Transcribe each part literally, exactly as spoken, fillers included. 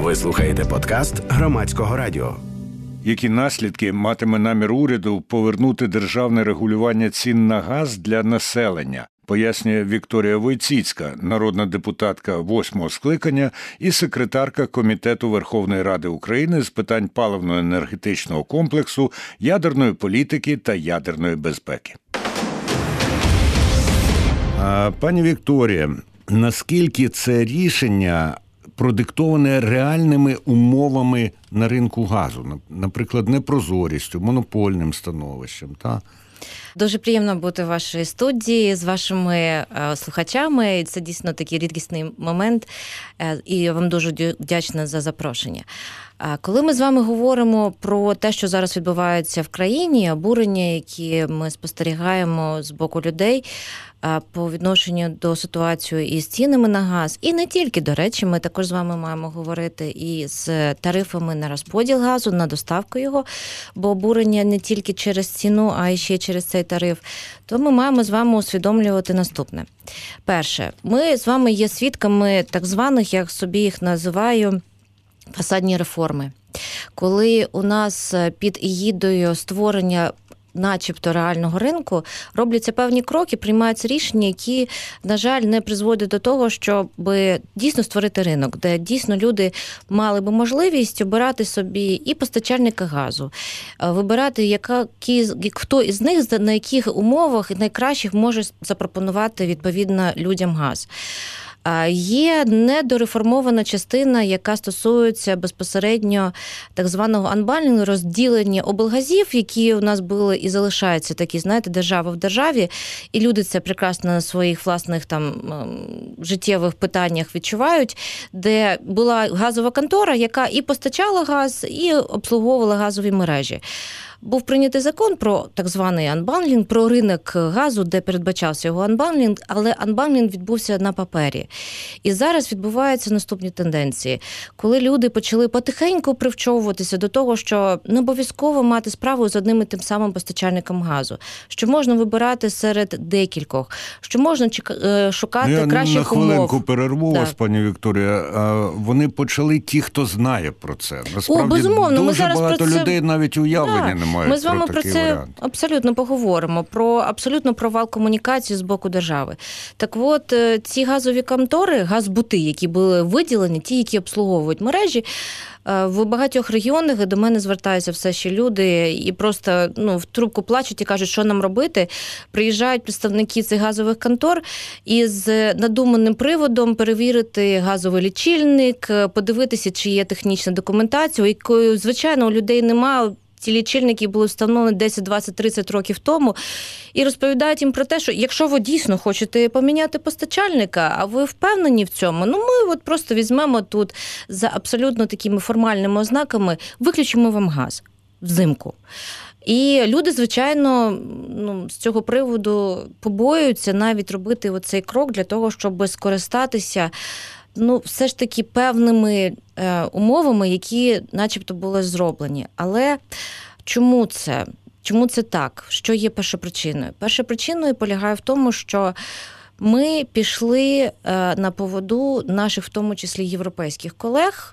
Ви слухаєте подкаст Громадського радіо. Які наслідки матиме намір уряду повернути державне регулювання цін на газ для населення, пояснює Вікторія Войціцька, народна депутатка восьмого скликання і секретарка Комітету Верховної Ради України з питань паливно-енергетичного комплексу, ядерної політики та ядерної безпеки. Пані Вікторія, наскільки це рішення продиктоване реальними умовами на ринку газу, наприклад, непрозорістю, монопольним становищем, та? Дуже приємно бути в вашій студії з вашими е, слухачами. Це дійсно такий рідкісний момент, е, і я вам дуже вдячна за запрошення. А коли ми з вами говоримо про те, що зараз відбувається в країні, обурення, які ми спостерігаємо з боку людей по відношенню до ситуації із цінами на газ, і не тільки, до речі, ми також з вами маємо говорити і з тарифами на розподіл газу, на доставку його, бо обурення не тільки через ціну, а й ще через цей тариф, то ми маємо з вами усвідомлювати наступне. Перше, ми з вами є свідками так званих, як собі їх називаю, фасадні реформи. Коли у нас під егідою створення начебто реального ринку робляться певні кроки, приймаються рішення, які, на жаль, не призводять до того, щоб дійсно створити ринок, де дійсно люди мали би можливість обирати собі і постачальника газу, вибирати, яка, хто із них на яких умовах найкращих може запропонувати відповідно людям газ. Є недореформована частина, яка стосується безпосередньо так званого анбандлінгу, розділення облгазів, які у нас були і залишаються такі, знаєте, держава в державі, і люди це прекрасно на своїх власних там життєвих питаннях відчувають, де була газова контора, яка і постачала газ, і обслуговувала газові мережі. Був прийнятий закон про так званий анбандлінг, про ринок газу, де передбачався його анбандлінг, але анбандлінг відбувся на папері. І зараз відбуваються наступні тенденції. Коли люди почали потихеньку привчовуватися до того, що не обов'язково мати справу з одним і тим самим постачальником газу, що можна вибирати серед декількох, що можна шукати Я кращих умов. На хвилинку перерву вас, так. пані Вікторія. Вони почали ті, хто знає про це. Насправді, О, безумовно, дуже ми зараз багато про це... людей навіть уявлення не. Ми з вами про, про це варіант. абсолютно поговоримо, про абсолютно провал комунікації з боку держави. Так от, ці газові контори, газбути, які були виділені, ті, які обслуговують мережі, в багатьох регіонах до мене звертаються все ще люди і просто ну, в трубку плачуть і кажуть, що нам робити. Приїжджають представники цих газових контор із надуманим приводом перевірити газовий лічильник, подивитися, чи є технічна документація, якої, звичайно, у людей немає. Ці лічильники були встановлені десять, двадцять, тридцять років тому, і розповідають їм про те, що якщо ви дійсно хочете поміняти постачальника, а ви впевнені в цьому, ну ми от просто візьмемо тут за абсолютно такими формальними ознаками, виключимо вам газ взимку. І люди, звичайно, ну, з цього приводу побоюються навіть робити оцей крок для того, щоб скористатися ну, все ж таки певними е, умовами, які начебто були зроблені. Але чому це? Чому це так? Що є першопричиною? Першопричиною полягає в тому, що ми пішли на поводу наших, в тому числі, європейських колег,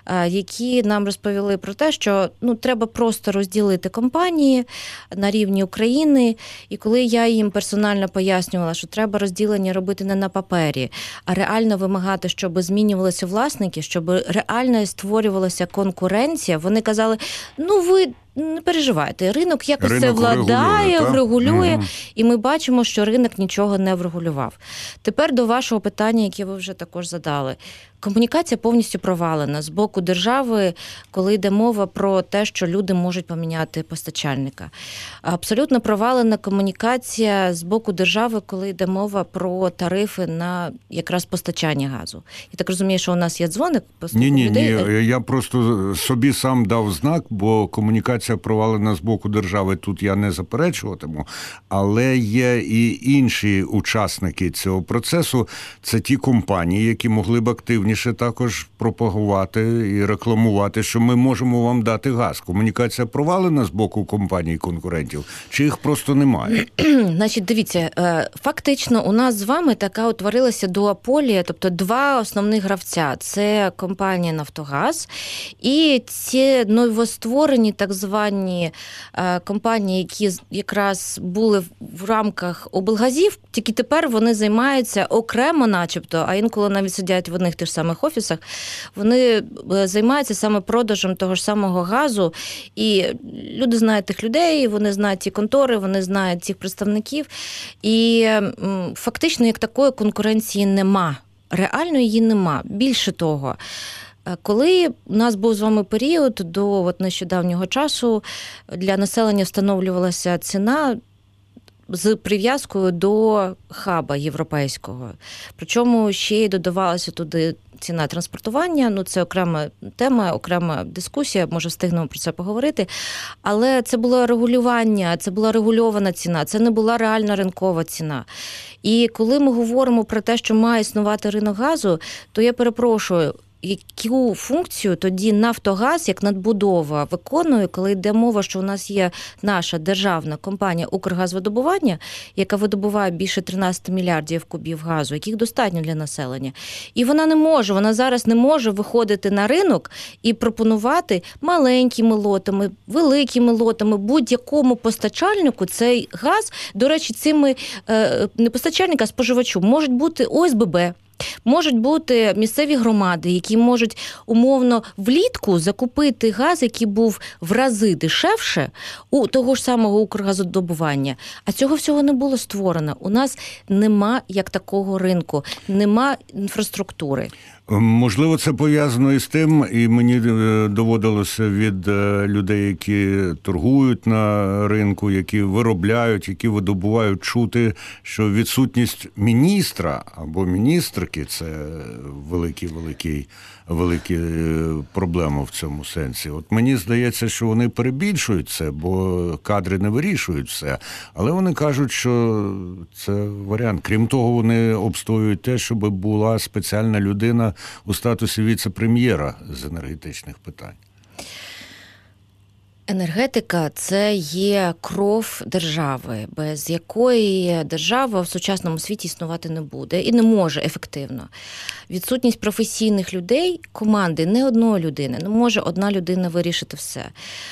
які нам розповіли про те, що ну, треба просто розділити компанії на рівні України. І коли я їм персонально пояснювала, що треба розділення робити не на папері, а реально вимагати, щоб змінювалися власники, щоб реально створювалася конкуренція, вони казали, ну ви не переживайте, ринок якось ринок це владає, регулює, регулює, угу. І ми бачимо, що ринок нічого не врегулював. Тепер до вашого питання, яке ви вже також задали. Комунікація повністю провалена з боку держави, коли йде мова про те, що люди можуть поміняти постачальника. Абсолютно провалена комунікація з боку держави, коли йде мова про тарифи на якраз постачання газу. Я так розумію, що у нас є дзвоник? Ні, ні, ні. Я просто собі сам дав знак, бо комунікація комунікація провалена з боку держави, тут я не заперечуватиму, але є і інші учасники цього процесу. Це ті компанії, які могли б активніше також пропагувати і рекламувати, що ми можемо вам дати газ. Комунікація провалена з боку компаній-конкурентів, чи їх просто немає? Значить, дивіться, фактично у нас з вами така утворилася дуополія, тобто два основних гравця. Це компанія «Нафтогаз» і ці новостворені так звані компанії, які якраз були в рамках облгазів, тільки тепер вони займаються окремо начебто, а інколи навіть сидять в одних тих самих офісах, вони займаються саме продажем того ж самого газу, і люди знають тих людей, вони знають ті контори, вони знають цих представників, і фактично як такої конкуренції нема. Реально її нема. Більше того, коли у нас був з вами період до от нещодавнього часу, для населення встановлювалася ціна з прив'язкою до хаба європейського. Причому ще й додавалася туди ціна транспортування, ну це окрема тема, окрема дискусія, може встигнемо про це поговорити, але це було регулювання, це була регульована ціна, це не була реальна ринкова ціна. І коли ми говоримо про те, що має існувати ринок газу, то я перепрошую, яку функцію тоді «Нафтогаз» як надбудова виконує, коли йде мова, що у нас є наша державна компанія «Укргазвидобування», яка видобуває більше тринадцять мільярдів кубів газу, яких достатньо для населення. І вона не може, вона зараз не може виходити на ринок і пропонувати маленькими лотами, великими лотами, будь-якому постачальнику цей газ, до речі, цими не постачальника, а споживачу, можуть бути О С Б Б, можуть бути місцеві громади, які можуть умовно влітку закупити газ, який був в рази дешевше у того ж самого «Укргазвидобування». А цього всього не було створено. У нас нема як такого ринку, нема інфраструктури. Можливо, це пов'язано із тим, і мені доводилося від людей, які торгують на ринку, які виробляють, які видобувають, чути, що відсутність міністра або міністрки – це великі-великі великі проблеми в цьому сенсі. От мені здається, що вони перебільшують це, бо кадри не вирішують все. Але вони кажуть, що це варіант. Крім того, вони обстоюють те, щоб була спеціальна людина у статусі віце-прем'єра з енергетичних питань. Енергетика – це є кров держави, без якої держава в сучасному світі існувати не буде і не може ефективно. Відсутність професійних людей, команди, не одної людини, не може одна людина вирішити все.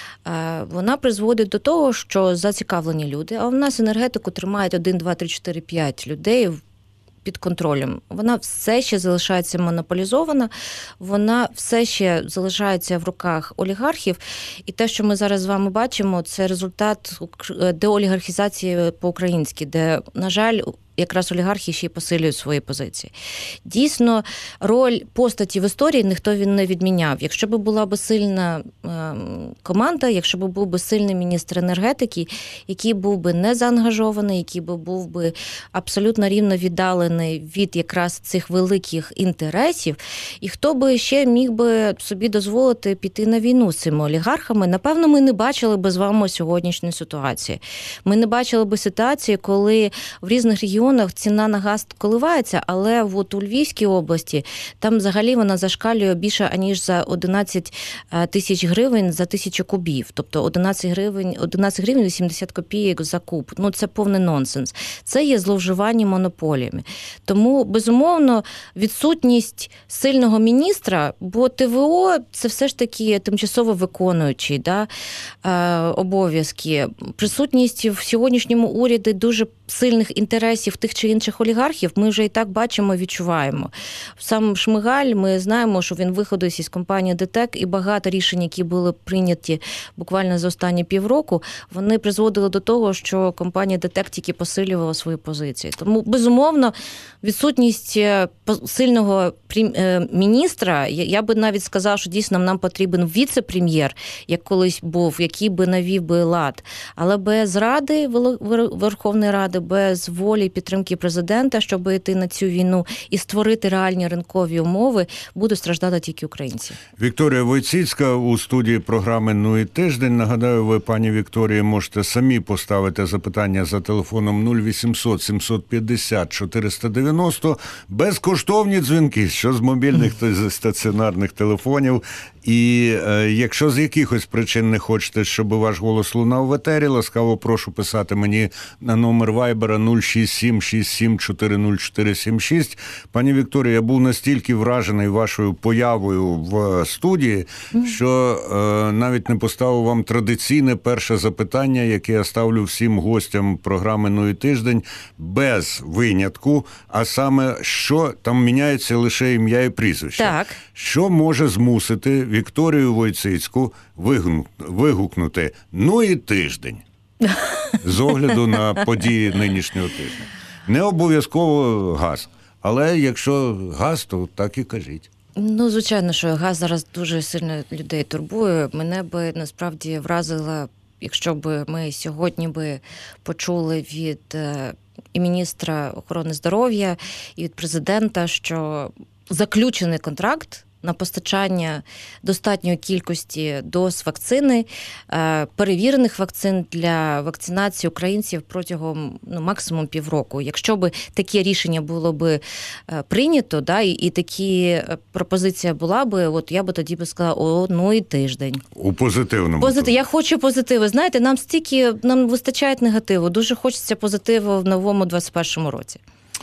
Вона призводить до того, що зацікавлені люди, а в нас енергетику тримають один, два, три, чотири, п'ять людей під контролем. Вона все ще залишається монополізована, вона все ще залишається в руках олігархів. І те, що ми зараз з вами бачимо, це результат деолігархізації по-українськи, де, на жаль, якраз олігархи ще й посилюють свої позиції. Дійсно, роль постаті в історії ніхто він не відміняв. Якщо б була б сильна команда, якщо б був би сильний міністр енергетики, який був би не заангажований, який би був би абсолютно рівно віддалений від якраз цих великих інтересів, і хто би ще міг би собі дозволити піти на війну з цими олігархами, напевно, ми не бачили би з вами сьогоднішньої ситуації. Ми не бачили би ситуації, коли в різних регіонах ціна на газ коливається, але от у Львівській області там взагалі вона зашкалює більше, аніж за одинадцять тисяч гривень за тисячу кубів. Тобто одинадцять гривень, одинадцять гривень вісімдесят копійок за куб. Ну, це повний нонсенс. Це є зловживання монополіями. Тому, безумовно, відсутність сильного міністра, бо Т В О – це все ж таки тимчасово виконуючий да, обов'язки. Присутність в сьогоднішньому уряді дуже сильних інтересів тих чи інших олігархів ми вже і так бачимо, відчуваємо. Сам Шмигаль, ми знаємо, що він виходить із компанії ДТЕК, і багато рішень, які були прийняті буквально за останні півроку, вони призводили до того, що компанія ДТЕК тільки посилювала свої позиції. Тому, безумовно, відсутність сильного міністра, я би навіть сказав, що дійсно нам потрібен віце-прем'єр, як колись був, який би навів би лад. Але без Ради, Верховної Ради, без волі підтримки президента, щоб йти на цю війну і створити реальні ринкові умови, будуть страждати тільки українці. Вікторія Войціцька у студії програми «Ну і тиждень». Нагадаю, ви, пані Вікторії, можете самі поставити запитання за телефоном нуль вісімсот сімсот п'ятдесят чотириста дев'яносто. Безкоштовні дзвінки, що з мобільних, то з стаціонарних телефонів. І е, якщо з якихось причин не хочете, щоб ваш голос лунав в етері, ласкаво прошу писати мені на номер вайбера нуль шість сім шість сім чотири нуль чотири сім шість. Пані Вікторія, я був настільки вражений вашою появою в студії, що е, навіть не поставив вам традиційне перше запитання, яке я ставлю всім гостям програми «Ну і тиждень» без винятку, а саме, що там міняється лише ім'я і прізвище. Так. Що може змусити Вікторію Войціцьку вигукнути «Ну і тиждень» з огляду на події нинішнього тижня? Не обов'язково газ, але якщо газ, то так і кажіть. Ну, звичайно, що газ зараз дуже сильно людей турбує. Мене би насправді вразило, якщо б ми сьогодні би почули від і міністра охорони здоров'я, і від президента, що заключений контракт на постачання достатньої кількості доз вакцини, перевірених вакцин для вакцинації українців протягом ну, максимум півроку. Якщо б таке рішення було б прийнято, да, і, і такі пропозиція була б, от я б тоді б сказала, о, ну і тиждень. У позитивному. Позитив. Я хочу позитиву. Знаєте, нам стільки, нам вистачає негативу. Дуже хочеться позитиву в новому двадцять першому році.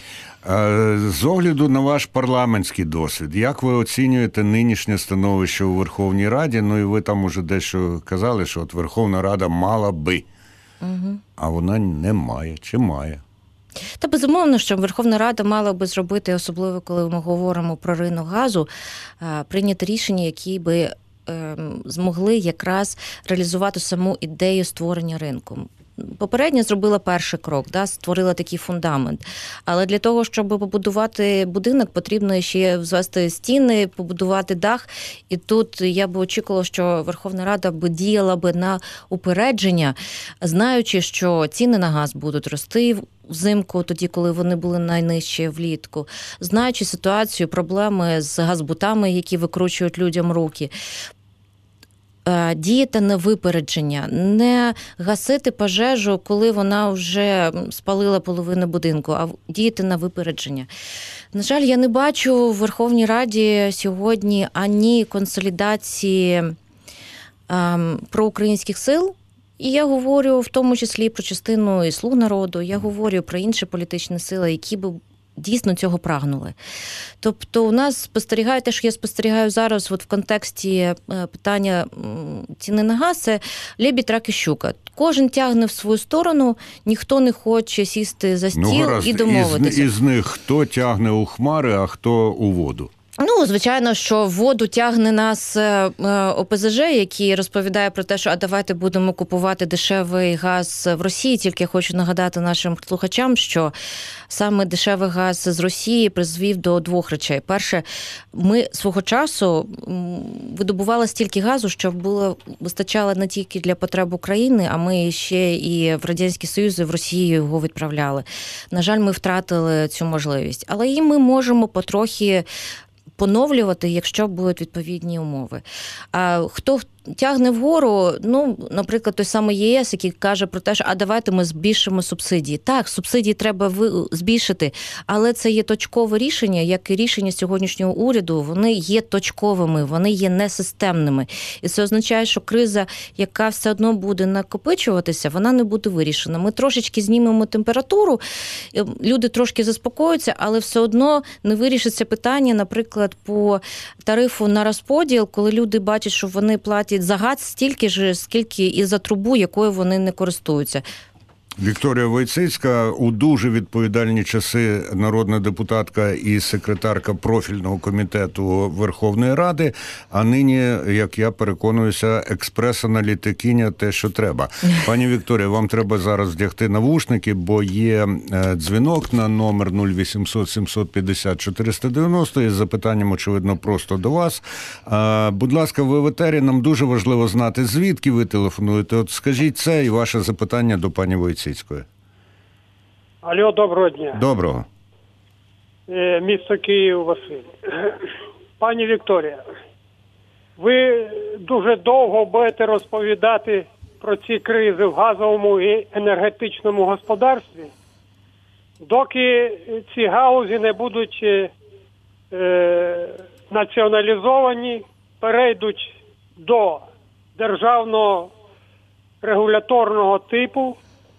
З огляду на ваш парламентський досвід, як ви оцінюєте нинішнє становище у Верховній Раді? Ну і ви там уже дещо казали, що от Верховна Рада мала би, угу. а вона не має, чи має? Та безумовно, що Верховна Рада мала би зробити, особливо коли ми говоримо про ринок газу, прийняти рішення, які би змогли якраз реалізувати саму ідею створення ринку. Попередньо зробила перший крок, да, створила такий фундамент. Але для того, щоб побудувати будинок, потрібно ще звести стіни, побудувати дах. І тут я б очікувала, що Верховна Рада б діяла б на упередження, знаючи, що ціни на газ будуть рости взимку, тоді, коли вони були найнижчі влітку, знаючи ситуацію, проблеми з газбутами, які викручують людям руки. Діяти на випередження, не гасити пожежу, коли вона вже спалила половину будинку, а діяти на випередження. На жаль, я не бачу в Верховній Раді сьогодні ані консолідації ем, проукраїнських сил, і я говорю в тому числі про частину і «Слуг народу», я говорю про інші політичні сили, які б дійсно цього прагнули. Тобто у нас спостерігає те, що я спостерігаю зараз от в контексті питання ціни на газ, це лебідь, рак і щука. Кожен тягне в свою сторону, ніхто не хоче сісти за стіл ну, гаразд, і домовитися. Із, із них хто тягне у хмари, а хто у воду? Ну, звичайно, що в воду тягне нас О Пе Зе Же, який розповідає про те, що а давайте будемо купувати дешевий газ в Росії. Тільки я хочу нагадати нашим слухачам, що саме дешевий газ з Росії призвів до двох речей. Перше, ми свого часу видобували стільки газу, що було вистачало не тільки для потреб України, а ми ще і в Радянський Союз, і в Росію його відправляли. На жаль, ми втратили цю можливість. Але і ми можемо потрохи поновлювати, якщо будуть відповідні умови. А хто тягне вгору, ну, наприклад, той самий Є Ес, який каже про те, що а давайте ми збільшимо субсидії. Так, субсидії треба збільшити, але це є точкове рішення, як і рішення сьогоднішнього уряду, вони є точковими, вони є несистемними. І це означає, що криза, яка все одно буде накопичуватися, вона не буде вирішена. Ми трошечки знімемо температуру, люди трошки заспокоються, але все одно не вирішиться питання, наприклад, по тарифу на розподіл, коли люди бачать, що вони платять за газ стільки ж, скільки і за трубу, якою вони не користуються. Вікторія Войціцька, у дуже відповідальні часи народна депутатка і секретарка профільного комітету Верховної Ради, а нині, як я переконуюся, експрес-аналітикиня те, що треба. Пані Вікторія, вам треба зараз вдягти навушники, бо є дзвінок на номер нуль вісімсот сімсот п'ятдесят чотириста дев'яносто із запитанням, очевидно, просто до вас. Будь ласка, ви в етері, нам дуже важливо знати, звідки ви телефонуєте. От скажіть це і ваше запитання до пані Войціцької. Алло, доброго дня. Доброго. Е, Місто Київ, Василь. Пані Вікторія, ви дуже довго будете розповідати про ці кризи в газовому і енергетичному господарстві, доки ці галузі не будуть е, націоналізовані, перейдуть до державного регуляторного типу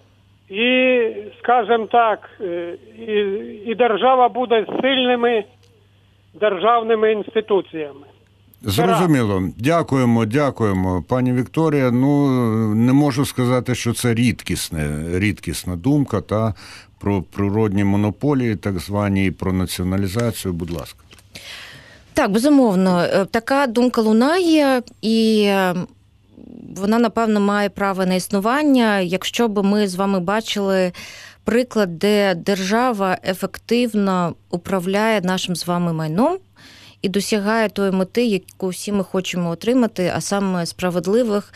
і, скажімо так, і, і держава буде сильними державними інституціями. Зрозуміло. Дякуємо, дякуємо. Пані Вікторія, ну, не можу сказати, що це рідкісне, рідкісна думка, та про природні монополії, так звані, і про націоналізацію, будь ласка. Так, безумовно, така думка лунає, і вона, напевно, має право на існування, якщо б ми з вами бачили приклад, де держава ефективно управляє нашим з вами майном і досягає тої мети, яку всі ми хочемо отримати, а саме справедливих,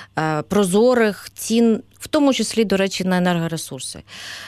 прозорих цін, в тому числі, до речі, на енергоресурси.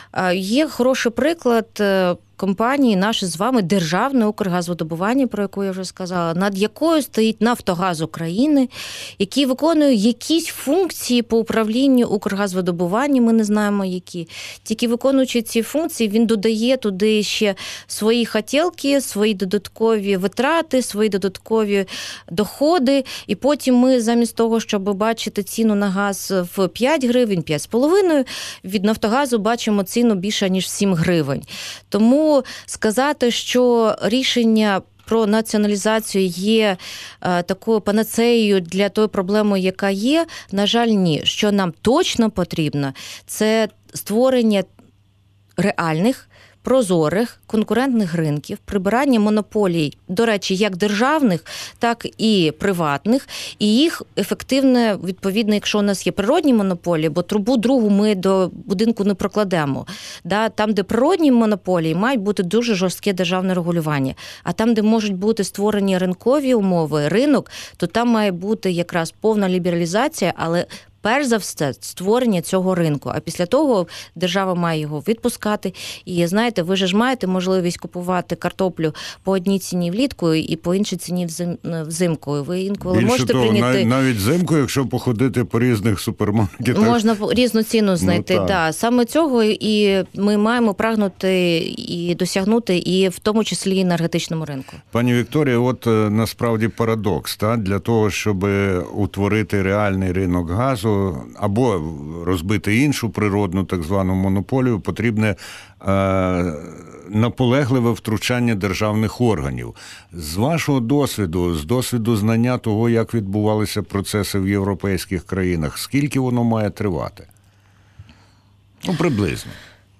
Є хороший приклад компанії наше з вами державне Укргазвидобування, про яку я вже сказала, над якою стоїть Нафтогаз України, який виконує якісь функції по управлінню Укргазвидобуванням, ми не знаємо які. Тільки виконуючи ці функції, він додає туди ще свої хотілки, свої додаткові витрати, свої додаткові доходи, і потім ми замість того, щоб бачити ціну на газ в п'ять гривень, п'ять з половиною, від Нафтогазу бачимо ціну більше, ніж сім гривень. Тому сказати, що рішення про націоналізацію є е, такою панацеєю для тої проблеми, яка є, на жаль, ні. Що нам точно потрібно, це створення реальних, прозорих, конкурентних ринків, прибирання монополій, до речі, як державних, так і приватних, і їх ефективне, відповідно, якщо у нас є природні монополії, бо трубу другу ми до будинку не прокладемо. Да? Там, де природні монополії, мають бути дуже жорстке державне регулювання. А там, де можуть бути створені ринкові умови, ринок, то там має бути якраз повна лібералізація, але перш за все, створення цього ринку. А після того держава має його відпускати. І, знаєте, ви ж маєте можливість купувати картоплю по одній ціні влітку і по іншій ціні взим... взимку. Ви інколи Більше можете того, прийняти... навіть взимку, якщо походити по різних супермаркетах. Можна різну ціну знайти, ну, да. Саме цього і ми маємо прагнути і досягнути, і в тому числі і енергетичному ринку. Пані Вікторія, от насправді парадокс, та? Для того, щоб утворити реальний ринок газу, або розбити іншу природну так звану монополію, потрібне е, наполегливе втручання державних органів. З вашого досвіду, з досвіду знання того, як відбувалися процеси в європейських країнах, скільки воно має тривати? Ну, приблизно.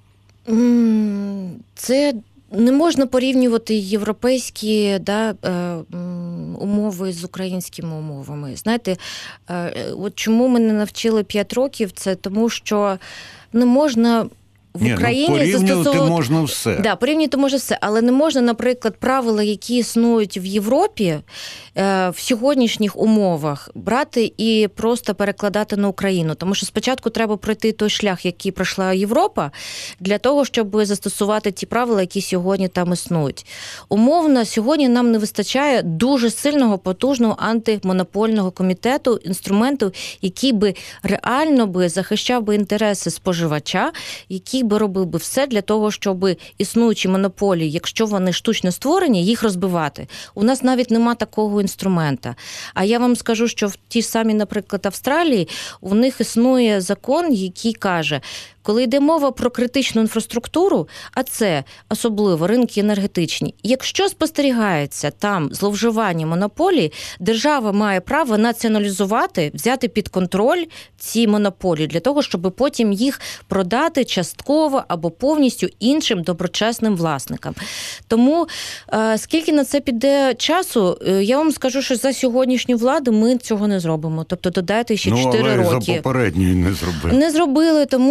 Це не можна порівнювати європейські да, умови з українськими умовами. Знаєте, от чому мене навчили п'ять років, це тому, що не можна в Ні, Україні ну, порівнювати застосовувати... можна все. Да, порівнювати можна все, але не можна, наприклад, правила, які існують в Європі, в сьогоднішніх умовах брати і просто перекладати на Україну. Тому що спочатку треба пройти той шлях, який пройшла Європа, для того, щоб застосувати ті правила, які сьогодні там існують. Умовно, сьогодні нам не вистачає дуже сильного, потужного антимонопольного комітету, інструменту, який би реально би захищав би інтереси споживача, який би робив би все для того, щоб існуючі монополії, якщо вони штучно створені, їх розбивати. У нас навіть нема такого інструмента. А я вам скажу, що в тій самій, наприклад, Австралії, у них існує закон, який каже, коли йде мова про критичну інфраструктуру, а це особливо ринки енергетичні, якщо спостерігається там зловживання монополії, держава має право націоналізувати, взяти під контроль ці монополії для того, щоб потім їх продати частково або повністю іншим доброчесним власникам. Тому скільки на це піде часу, я вам скажу, що за сьогоднішню владу ми цього не зробимо. Тобто додайте ще чотири роки. Ну, але роки. за попередньої не зробили. Не зробили, тому що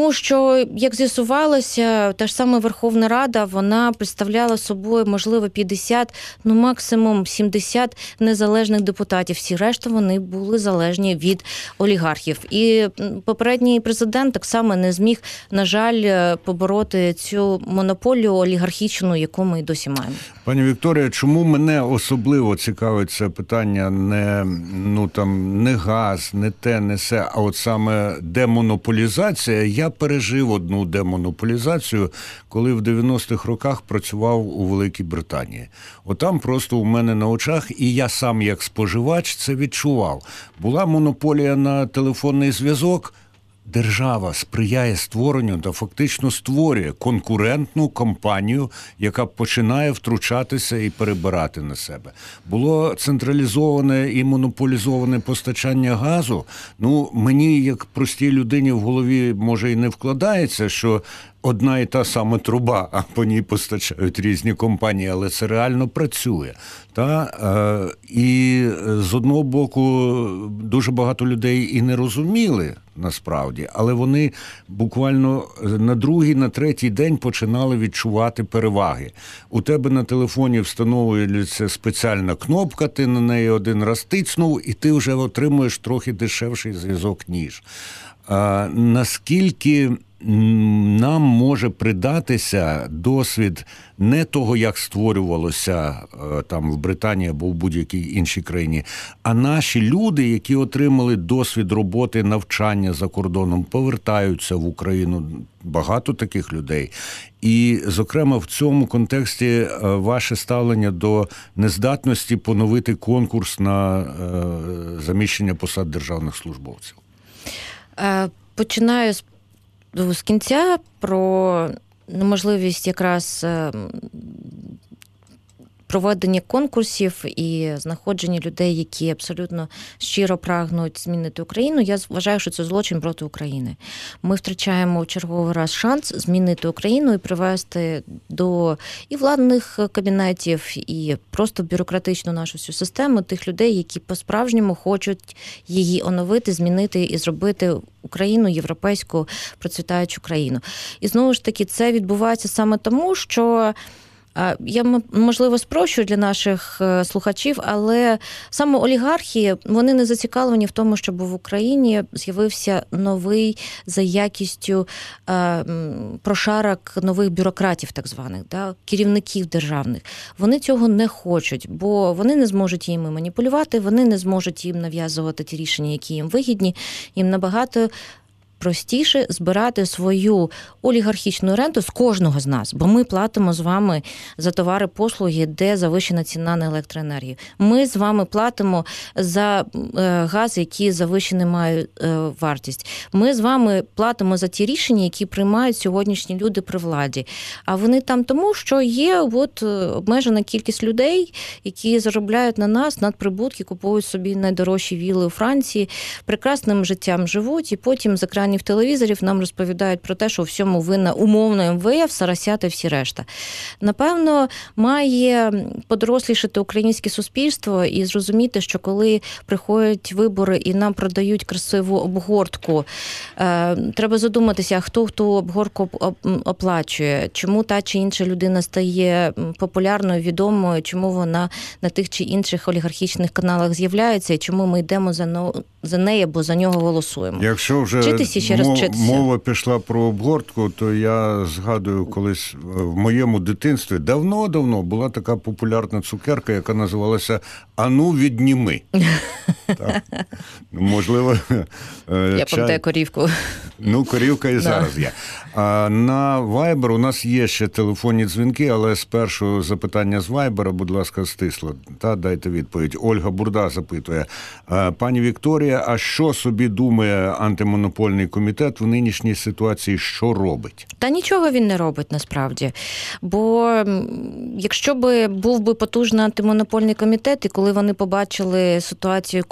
що, як з'ясувалося, та ж сама Верховна Рада, вона представляла собою, можливо, п'ятдесят, ну максимум сімдесят незалежних депутатів. Всі решта вони були залежні від олігархів. І попередній президент так само не зміг, на жаль, побороти цю монополію олігархічну, яку ми й досі маємо. Пані Вікторія, чому мене особливо цікавить це питання не, ну, там, не газ, не те, не се, а от саме демонополізація? Я пережив одну демонополізацію, коли в дев'яностих роках працював у Великій Британії. Отам просто у мене на очах, і я сам як споживач це відчував. Була монополія на телефонний зв'язок, держава сприяє створенню та фактично створює конкурентну компанію, яка починає втручатися і перебирати на себе. Було централізоване і монополізоване постачання газу. Ну, мені, як простій людині, в голові, може, і не вкладається, що одна і та сама труба, а по ній постачають різні компанії, але це реально працює. Та? Е, і з одного боку дуже багато людей і не розуміли насправді, але вони буквально на другий, на третій день починали відчувати переваги. У тебе на телефоні встановлюється спеціальна кнопка, ти на неї один раз тицнув, і ти вже отримуєш трохи дешевший зв'язок, ніж. А, наскільки нам може придатися досвід не того, як створювалося там в Британії або в будь-якій іншій країні, а наші люди, які отримали досвід роботи, навчання за кордоном, повертаються в Україну. Багато таких людей. І, зокрема, в цьому контексті ваше ставлення до нездатності поновити конкурс на заміщення посад державних службовців. Починаю з з кінця про неможливість якраз проведення конкурсів і знаходження людей, які абсолютно щиро прагнуть змінити Україну. Я вважаю, що це злочин проти України. Ми втрачаємо в черговий раз шанс змінити Україну і привести до і владних кабінетів, і просто бюрократичну нашу всю систему тих людей, які по-справжньому хочуть її оновити, змінити і зробити Україну, європейську, процвітаючу країну. І знову ж таки, це відбувається саме тому, що я, можливо, спрощую для наших слухачів, але саме олігархи, вони не зацікавлені в тому, щоб в Україні з'явився новий за якістю прошарок нових бюрократів, так званих, да, керівників державних. Вони цього не хочуть, бо вони не зможуть їм маніпулювати, вони не зможуть їм нав'язувати ті рішення, які їм вигідні. Їм набагато простіше збирати свою олігархічну ренту з кожного з нас, бо ми платимо з вами за товари, послуги, де завищена ціна на електроенергію. Ми з вами платимо за газ, які завищені мають вартість. Ми з вами платимо за ті рішення, які приймають сьогоднішні люди при владі. А вони там тому, що є от обмежена кількість людей, які заробляють на нас надприбутки, купують собі найдорожчі вілли у Франції, прекрасним життям живуть, і потім з екранів телевізорів нам розповідають про те, що у всьому винна умовно ем ве еф, Сарасят і всі решта. Напевно, має подорослішати українське суспільство і зрозуміти, що коли приходять вибори і нам продають красиву обгортку, треба задуматися, хто ту обгортку оплачує, чому та чи інша людина стає популярною, відомою, чому вона на тих чи інших олігархічних каналах з'являється, і чому ми йдемо за, за неї, бо за нього голосуємо. Якщо вже Вчитися, ще раз вчитися. Мова пішла про обгортку, то я згадую, колись в моєму дитинстві давно-давно була така популярна цукерка, яка називалася «Ану, відніми». Так. Можливо, я пам'ятаю корівку. Ну, корівка і зараз є. А на Viber у нас є ще телефонні дзвінки, але спершу запитання з Viber, будь ласка, стисло. Та дайте відповідь. Ольга Бурда запитує. Пані Вікторія, а що собі думає антимонопольний комітет в нинішній ситуації, що робить? Та нічого він не робить, насправді. Бо якщо би був би потужний антимонопольний комітет, і коли вони побачили ситуацію,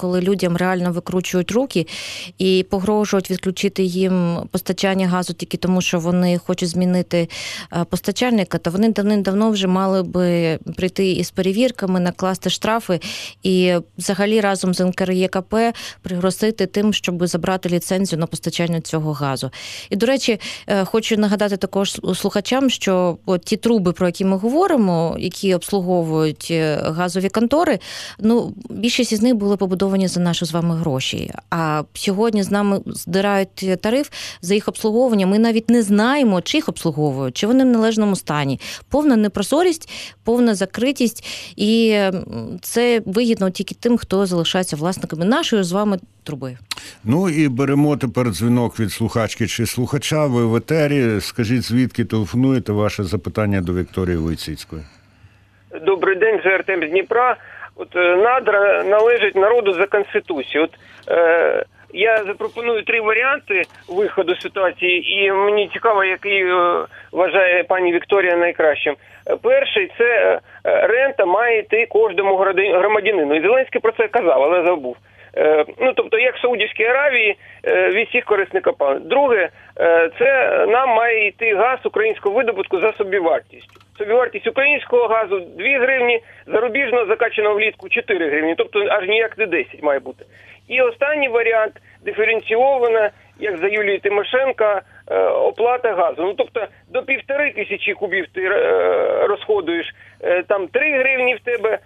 коли людям реально викручують руки і погрожують відключити їм постачання газу тільки тому, що вони хочуть змінити постачальника, то вони давним-давно вже мали би прийти із перевірками, накласти штрафи і взагалі разом з ен ка ер є ка пе пригрозити тим, щоб забрати ліцензію на постачання цього газу. І, до речі, хочу нагадати також слухачам, що от ті труби, про які ми говоримо, які обслуговують газові контори, ну, більшість із них були побудовані за наші з вами гроші. А сьогодні з нами здирають тариф за їх обслуговування. Ми навіть не знаємо, чи їх обслуговують, чи вони в належному стані. Повна непрозорість, повна закритість, і це вигідно тільки тим, хто залишається власниками нашої з вами труби. Ну і беремо тепер дзвінок від слухачки чи слухача. Ви в етері. Скажіть, звідки телефонуєте? Ваше запитання до Вікторії Войціцької. Добрий день, це Артем з Дніпра. От надра належать народу за Конституцією. От е, я запропоную три варіанти виходу з ситуації, і мені цікаво, який е, вважає пані Вікторія найкращим. Перший – це е, рента має йти кожному громадянину. І Зеленський про це казав, але забув. Е, ну, тобто, як в Саудівській Аравії е, від всіх корисних копалин. Друге е, – це нам має йти газ українського видобутку за собівартістю. Собівартість українського газу дві гривні, зарубіжного закачаного влітку чотири гривні, тобто аж ніяк не десять має бути. І останній варіант – диференційована, як за Юлією Тимошенко, оплата газу. Ну, тобто до півтори тисячі кубів ти розходуєш, там три гривні в тебе,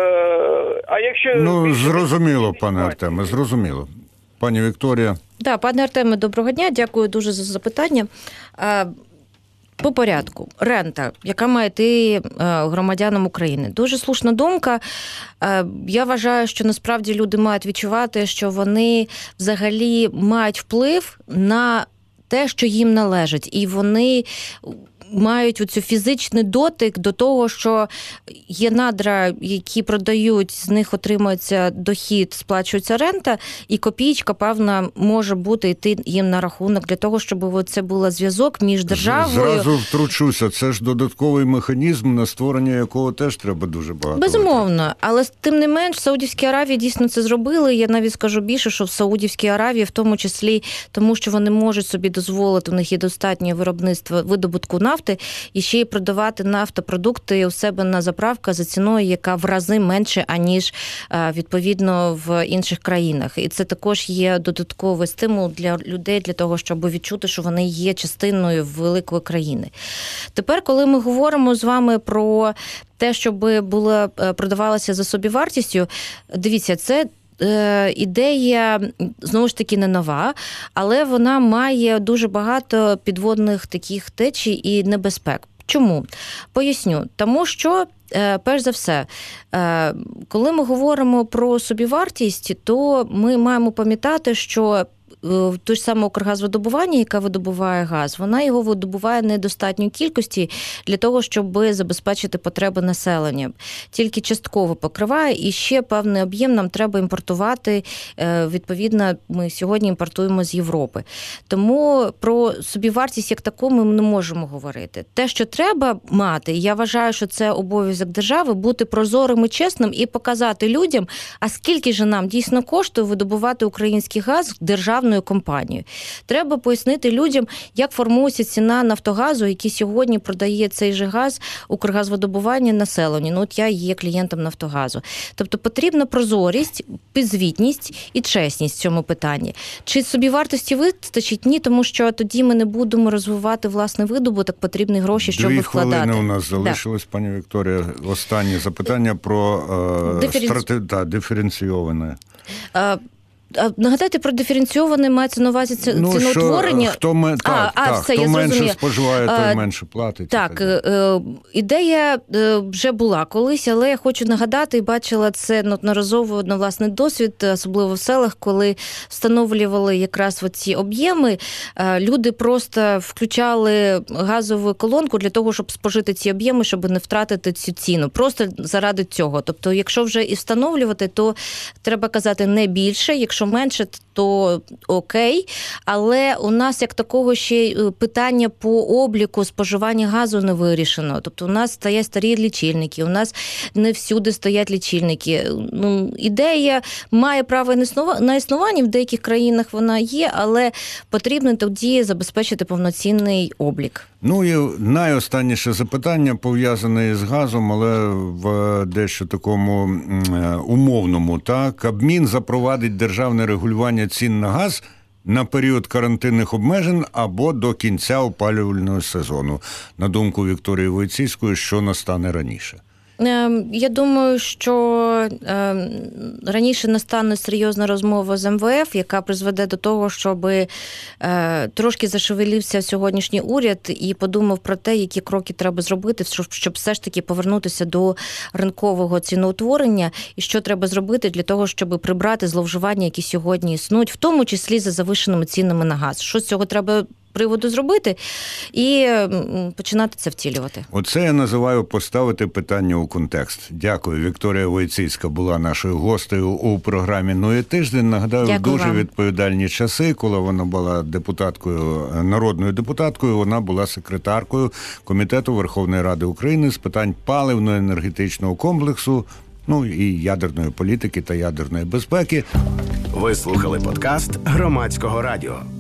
а якщо... Ну, зрозуміло, пане Артеме, зрозуміло. Пані Вікторія. Так, пане Артеме, доброго дня, дякую дуже за запитання. По порядку. Рента, яка має йти громадянам України. Дуже слушна думка. Я вважаю, що насправді люди мають відчувати, що вони взагалі мають вплив на те, що їм належить. І вони мають оцю фізичний дотик до того, що є надра, які продають, з них отримується дохід, сплачується рента, і копійка, певна, може бути йти їм на рахунок для того, щоб це був зв'язок між державою... Зразу втручуся, це ж додатковий механізм, на створення якого теж треба дуже багато. Безумовно, але тим не менш, в Саудівській Аравії дійсно це зробили. Я навіть скажу більше, що в Саудівській Аравії, в тому числі тому, що вони можуть собі дозволити, у них є достатнє виробництво видобутку нафти, і ще й продавати нафтопродукти у себе на заправках за ціною, яка в рази менше, аніж відповідно в інших країнах. І це також є додатковий стимул для людей, для того, щоб відчути, що вони є частиною великої країни. Тепер, коли ми говоримо з вами про те, щоб було продавалося за собівартістю, дивіться, це ідея, знову ж таки, не нова, але вона має дуже багато підводних таких течій і небезпек. Чому? Поясню. Тому що, перш за все, коли ми говоримо про собівартість, то ми маємо пам'ятати, що в той ж саме Укргазвидобування, яка видобуває газ, вона його видобуває недостатньої кількості для того, щоб забезпечити потреби населення. Тільки частково покриває, і ще певний об'єм нам треба імпортувати. Відповідно, ми сьогодні імпортуємо з Європи. Тому про собівартість як таку ми не можемо говорити. Те, що треба мати, я вважаю, що це обов'язок держави, бути прозорим і чесним і показати людям, а скільки ж нам дійсно коштує видобувати український газ державною компанією. Треба пояснити людям, як формується ціна Нафтогазу, який сьогодні продає цей же газ Укргазвидобування населенню. Ну, от я є клієнтом Нафтогазу. Тобто потрібна прозорість, підзвітність і чесність в цьому питанні. Чи собівартості вистачить? Ні, тому що тоді ми не будемо розвивати власний видобуток, потрібні гроші, щоб Дві вкладати. Дві хвилини у нас залишилось, да. Пані Вікторія. Останнє запитання про е, Диференці... страти... да, диференційоване. А... Нагадайте, про диференційоване мається на увазі ці... ну, ціноутворення. Що, хто, ми... а, так, а, так, все, хто я менше зрозуміла. споживає, той а, менше платить. Так, так, ідея вже була колись, але я хочу нагадати, і бачила це неодноразово на власний досвід, особливо в селах, коли встановлювали якраз оці об'єми, люди просто включали газову колонку для того, щоб спожити ці об'єми, щоб не втратити цю ціну. Просто заради цього. Тобто, якщо вже і встановлювати, то треба казати не більше, якщо якщо менше, то окей. Але у нас як такого ще питання по обліку споживання газу не вирішено. Тобто у нас стоять старі лічильники, у нас не всюди стоять лічильники. Ну, ідея має право на існування, в деяких країнах вона є, але потрібно тоді забезпечити повноцінний облік. Ну і найостанніше запитання пов'язане з газом, але в дещо такому умовному. Так, Кабмін запровадить державне регулювання цін на газ на період карантинних обмежень або до кінця опалювального сезону. На думку Вікторії Войціцької, що настане раніше? Я думаю, що раніше настане серйозна розмова з ем ве еф, яка призведе до того, щоб трошки зашевелився сьогоднішній уряд і подумав про те, які кроки треба зробити, щоб все ж таки повернутися до ринкового ціноутворення, і що треба зробити для того, щоб прибрати зловживання, які сьогодні існують, в тому числі за завишеними цінами на газ. Що з цього треба приводу зробити і починати це втілювати. Оце я називаю поставити питання у контекст. Дякую. Вікторія Войціцька була нашою гостею у програмі «Ну і тиждень». Нагадаю, Дякую дуже вам. Відповідальні часи, коли вона була депутаткою, народною депутаткою, вона була секретаркою Комітету Верховної Ради України з питань паливно-енергетичного комплексу, ну і ядерної політики та ядерної безпеки. Ви слухали подкаст Громадського радіо.